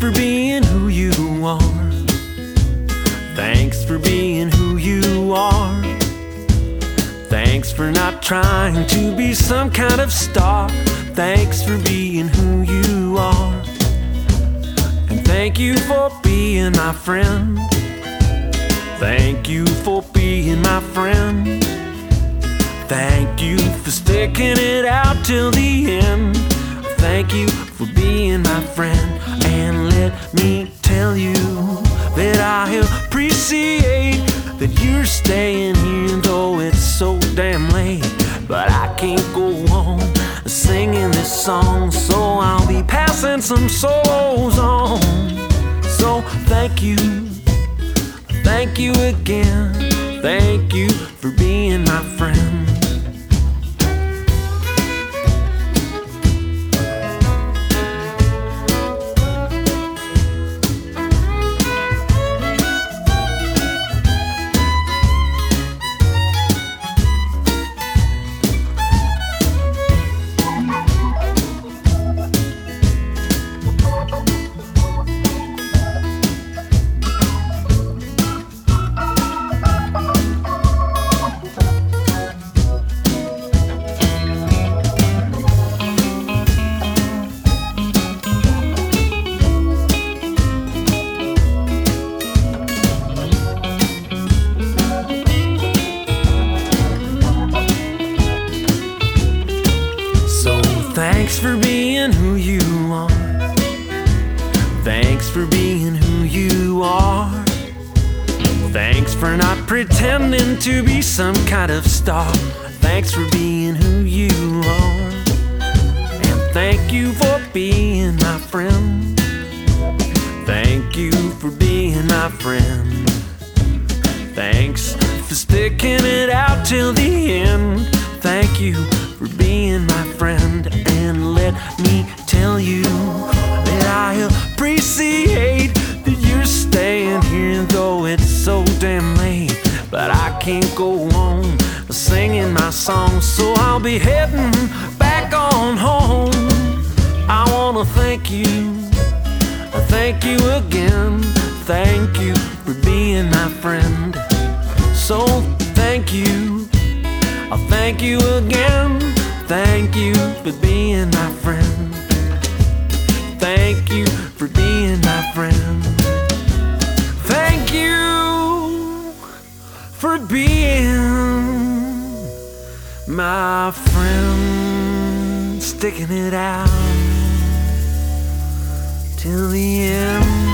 for being who you are. Thanks for being who you are. Thanks for not trying to be some kind of star. Thanks for being who you are. And thank you for being my friend. Thank you for being my friend. Thank you for sticking it out till the end. Thank you for being my friend. And let me tell you that I appreciate that you're staying here, though it's so damn late. But I can't go on singing this song, so I'll be passing some souls on. So thank you again. Thank you for being my friend. Thanks for being who you are. Thanks for being who you are. Thanks for not pretending to be some kind of star. Thanks for being who you are. And thank you for being my friend. Thank you for being my friend. Thanks for sticking it out till the end. Thank you for being my friend. And let me tell you that I appreciate that you're staying here, though it's so damn late. But I can't go on singing my song, so I'll be heading back on home. I wanna thank you again. Thank you for being my friend. So thank you, I'll thank you again. Thank you for being my friend. Thank you for being my friend. Thank you for being my friend. Sticking it out till the end.